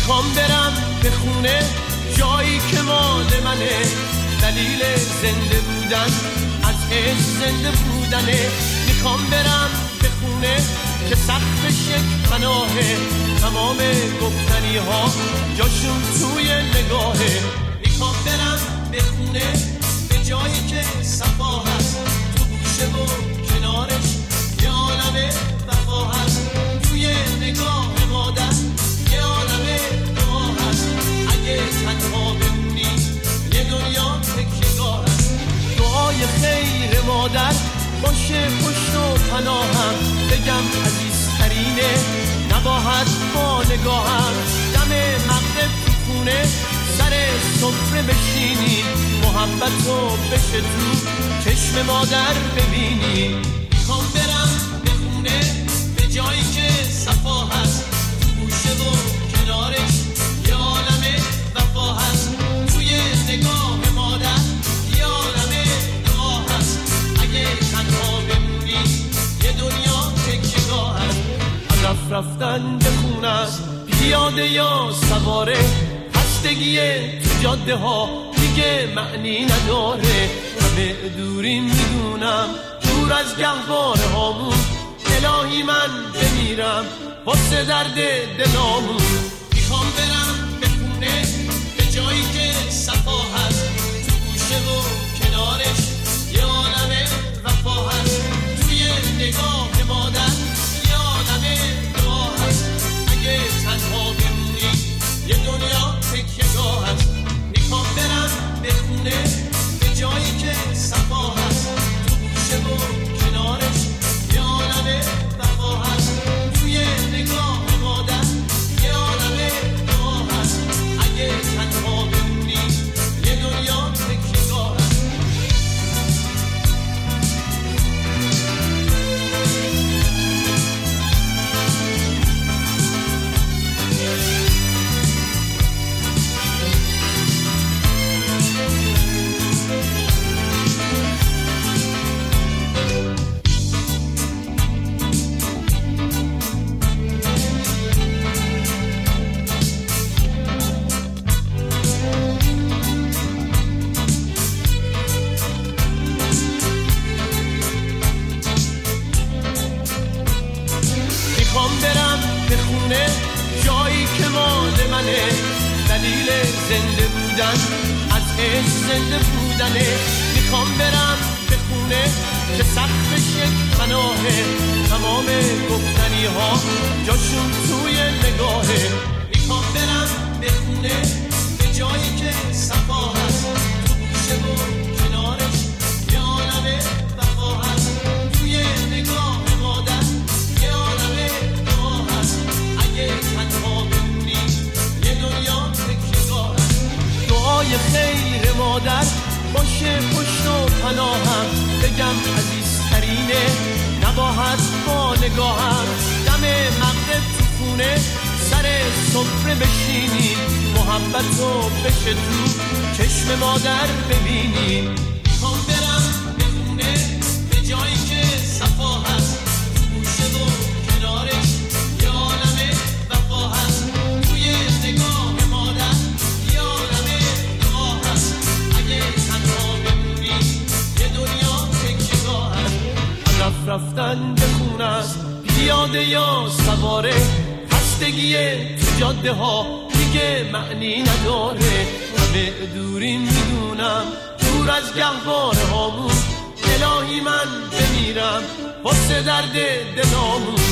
میخوام برم به خونه، جایی که مال منه. دلیل زنده بودن از عشق زنده بودنه. میخوام برم به خونه که سقفش یک پناهه. تمام گفتنی ها جاشون توی نگاهه. میخوام برم به خونه، به جایی که صفا هست. تو گوشه و کنارش یه عالم وفا هست. توی نگاه مادر یه عالم دعا هست. اگه تنها بمونی یه دنیا تکیه‌گاه هست. دعای خیر مادر باشه پشت و پناهم. بگم عزیزترینه نباید با نگاهم. دم مغرب تو خونه سر سفره بشینی. محبتو بشه تو چشم مادر ببینی. میخوام برم به خونه، به جایی که صفا هست. تو گوشه و کنارش یه عالم وفا هست. توی نگاه مادر یه عالم دعا هست. اگه تنها بمونی یه دنیا تکیه‌گاه هست. هدف رفتن به خونه است، پیاده یا سواره. خستگیه تو جاده ها دیگه معنی نداره. همه دوریم میدونم دور از گهواره هامون. الهی من بمیرم واسه درد دلامون. میخوام برم به خونه، به جایی که صفا هست. تو گوشه و کنارش یه عالم وفا هست. توی نگاه مادر یه عالم دعا هست. اگه تنها بمونی یه دنیا تکیه‌گاه هست. میخوام برم به خونه، به جایی که صفا هست. تو گوشه و کنارش یه عالم وفا هست. توی نگاه مادر یه عالم دعا هست. اگه تنها بمونی یه دنیا تکیه‌گاه هست. میخوام برم به خونه، جایی که مال منه. دلیل زنده بودن از عشق زنده بودنه. میخوام برم به خونه که سقفش یک پناهه. تمام گفتنی ها جاشون توی نگاهه. میخوام برم به خونه، به جایی که صفا هست. تو گوشه و کنارش یه عالم وفا هست. توی نگاه مادر یه عالم دعا هست. اگه تنها بمونی یه دنیا تکیه‌گاه هست. دعای خیر مادر باشه پشت و پناهم. بگم عزیزترینه نباید با نگاهم. دم مغرب تو خونه سر سفره بشینی. محبتو بشه تو چشم مادر ببینی. میخوام برم به خونه، به جایی که صفا هست. تو گوشه و کنارش یه عالم وفا هست. توی نگاه مادر یه عالم دعا هست. اگه تنها بمونی یه دنیا تکیه‌گاه هست. هدف رفتن به خونه است، پیاده یا سواره. خستگیه تو جاده ها دیگه معنی نداره. همه دوریم میدونم دور از گهواره هامون. الهی من بمیرم واسه درد دلامون.